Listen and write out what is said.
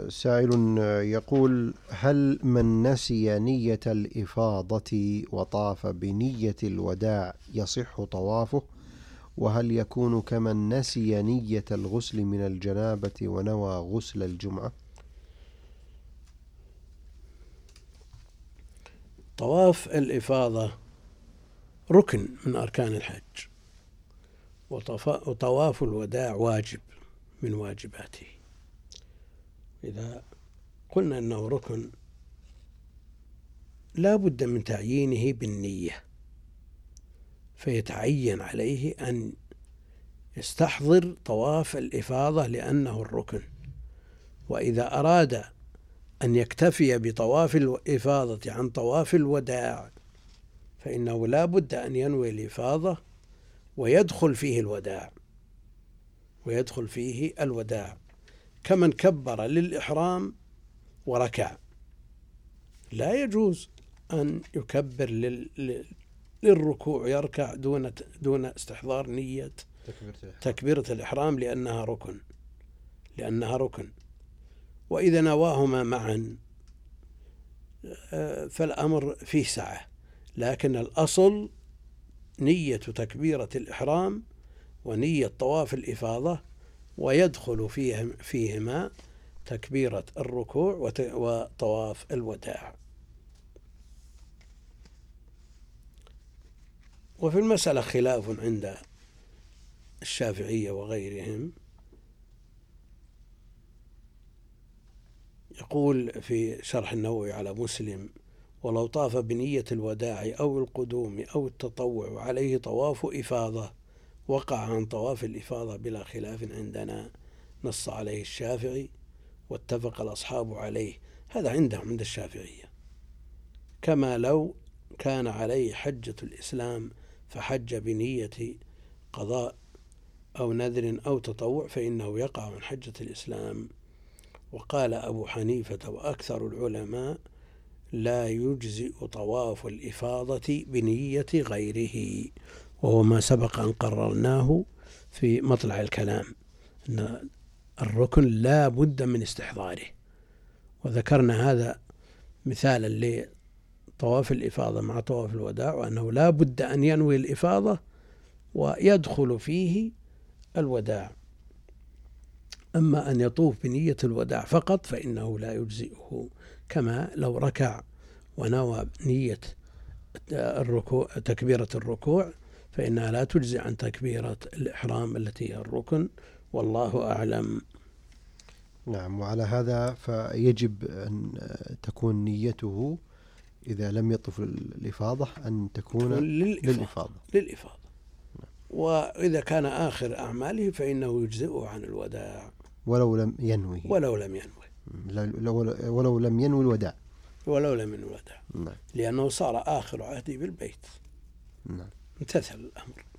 سائل يقول: هل من نسي نية الإفاضة وطاف بنية الوداع يصح طوافه؟ وهل يكون كمن نسي نية الغسل من الجنابة ونوى غسل الجمعة؟ طواف الإفاضة ركن من أركان الحج، وطواف الوداع واجب من واجباته. إذا قلنا أنه ركن لا بد من تعيينه بالنية، فيتعين عليه أن يستحضر طواف الإفاضة لأنه الركن. وإذا أراد أن يكتفي بطواف الإفاضة عن طواف الوداع فإنه لا بد أن ينوي الإفاضة ويدخل فيه الوداع كمن كبر للإحرام وركع. لا يجوز أن يكبر للركوع يركع دون استحضار نية تكبيرة الإحرام لأنها ركن. وإذا نواهما معا فالأمر فيه سعة، لكن الأصل نية تكبيرة الإحرام ونية طواف الإفاضة، ويدخل فيهما تكبيرة الركوع وطواف الوداع. وفي المسألة خلاف عند الشافعية وغيرهم. يقول في شرح النووي على مسلم: ولو طاف بنية الوداع أو القدوم أو التطوع وعليه طواف إفاضة وقع عن طواف الإفاضة بلا خلاف عندنا. نص عليه الشافعي واتفق الأصحاب عليه. هذا عندهم عند الشافعية، كما لو كان عليه حجة الإسلام فحج بنية قضاء أو نذر أو تطوع فإنه يقع عن حجة الإسلام. وقال أبو حنيفة وأكثر العلماء: لا يجزئ طواف الإفاضة بنية غيره، وهو ما سبق أن قررناه في مطلع الكلام، أن الركن لا بد من استحضاره. وذكرنا هذا مثالا لطواف الإفاضة مع طواف الوداع، وأنه لا بد أن ينوي الإفاضة ويدخل فيه الوداع. أما أن يطوف بنية الوداع فقط فإنه لا يجزئه، كما لو ركع ونوى نية الركوع تكبيرة الركوع فإنها لا تجزئ عن تكبيرة الإحرام التي هي الركن، والله أعلم. نعم. وعلى هذا فيجب أن تكون نيته إذا لم يطف الإفاضة أن تكون للإفاضة. وإذا كان آخر أعماله فإنه يجزئه عن الوداع ولو لم ينوي الوداع. نعم. لأنه صار آخر عهدي بالبيت. نعم. امتثل الأمر.